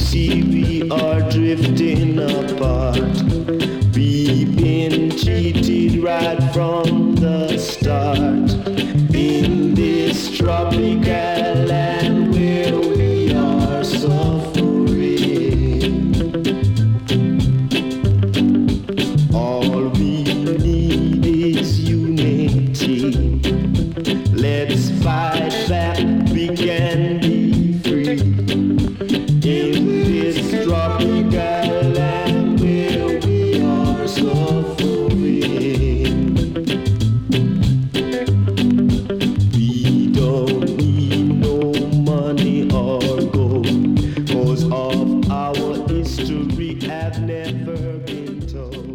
see we are drifting apart. We've been cheated right from the start. In this tropical land where we are suffering, all we need is unity. Let's fight back, we can be free. In this tropical land where we are suffering, we don't need no money or gold, 'cause of our history have never been told.